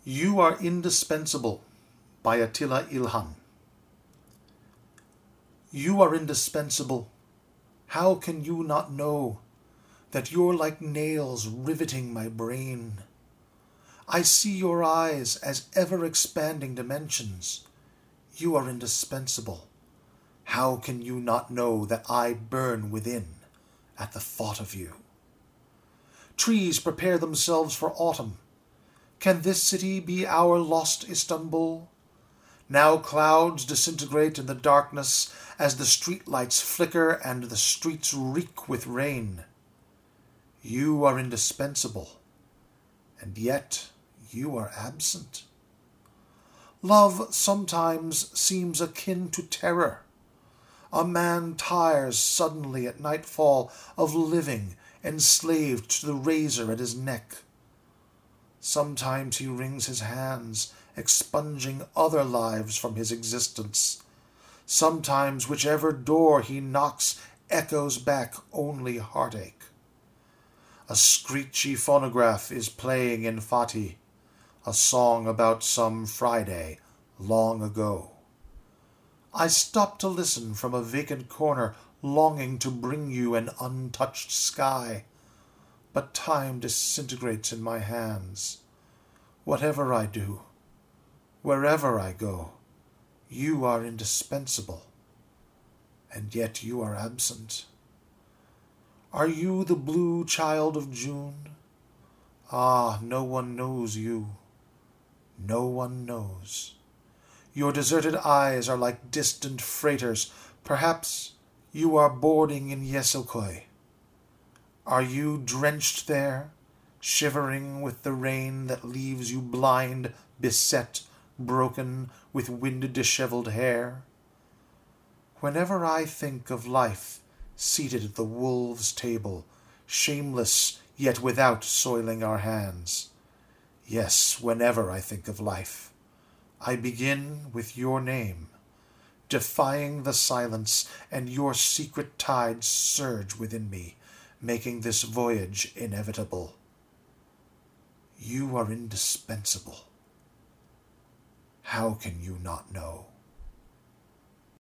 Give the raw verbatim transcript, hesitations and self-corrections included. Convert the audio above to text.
You Are Indispensable by Attila Ilhan. You are indispensable. How can you not know that you're like nails riveting my brain? I see your eyes as ever-expanding dimensions. You are indispensable. How can you not know that I burn within at the thought of you? Trees prepare themselves for autumn. Can this city be our lost Istanbul? Now clouds disintegrate in the darkness as the streetlights flicker and the streets reek with rain. You are indispensable, and yet you are absent. Love sometimes seems akin to terror. A man tires suddenly at nightfall of living, enslaved to the razor at his neck. Sometimes he wrings his hands, expunging other lives from his existence. Sometimes whichever door he knocks echoes back only heartache. A screechy phonograph is playing in Fatih, a song about some Friday long ago. I stop to listen from a vacant corner, longing to bring you an untouched sky. But time disintegrates in my hands. Whatever I do, wherever I go, you are indispensable, and yet you are absent. Are you the blue child of June? Ah, no one knows you. No one knows. Your deserted eyes are like distant freighters. Perhaps you are boarding in Yesilköy. Are you drenched there, shivering with the rain that leaves you blind, beset, broken, with wind-dishevelled hair? Whenever I think of life seated at the wolves' table, shameless yet without soiling our hands, yes, whenever I think of life, I begin with your name, defying the silence, and your secret tides surge within me, making this voyage inevitable. You are indispensable. How can you not know?